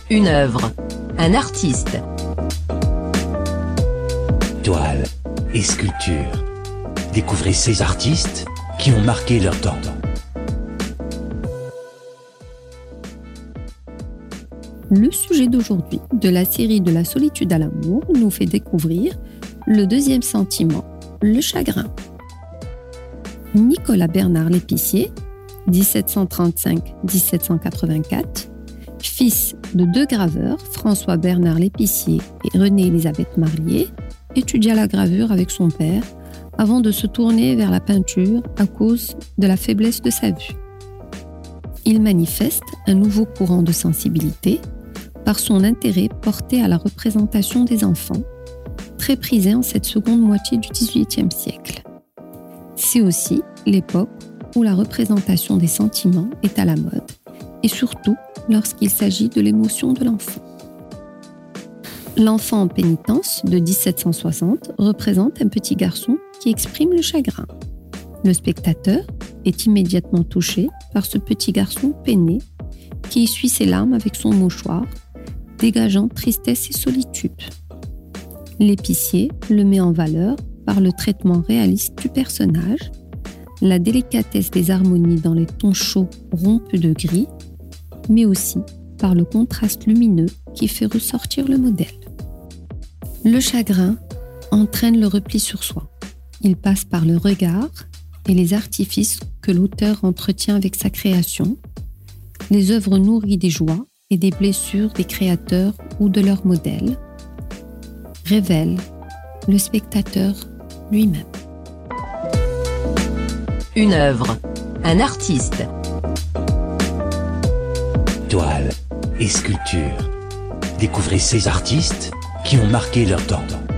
Une œuvre, un artiste. Toile et sculpture. Découvrez ces artistes qui ont marqué leur temps. Le sujet d'aujourd'hui de la série de la solitude à l'amour nous fait découvrir le deuxième sentiment, le chagrin. Nicolas Bernard Lépicier, 1735-1784, fils de deux graveurs, François Bernard Lépicier et Renée-Élisabeth Marlier, étudia la gravure avec son père avant de se tourner vers la peinture à cause de la faiblesse de sa vue. Il manifeste un nouveau courant de sensibilité par son intérêt porté à la représentation des enfants, très prisé en cette seconde moitié du XVIIIe siècle. C'est aussi l'époque où la représentation des sentiments est à la mode, et surtout lorsqu'il s'agit de l'émotion de l'enfant. L'enfant en pénitence de 1760 représente un petit garçon qui exprime le chagrin. Le spectateur est immédiatement touché par ce petit garçon peiné qui essuie ses larmes avec son mouchoir, dégageant tristesse et solitude. L'épicier le met en valeur par le traitement réaliste du personnage, la délicatesse des harmonies dans les tons chauds rompus de gris, mais aussi par le contraste lumineux qui fait ressortir le modèle. Le chagrin entraîne le repli sur soi. Il passe par le regard et les artifices que l'auteur entretient avec sa création, les œuvres nourries des joies et des blessures des créateurs ou de leurs modèles, révèlent le spectateur lui-même. Une œuvre, un artiste. Toile et sculpture. Découvrez ces artistes qui ont marqué leur temps.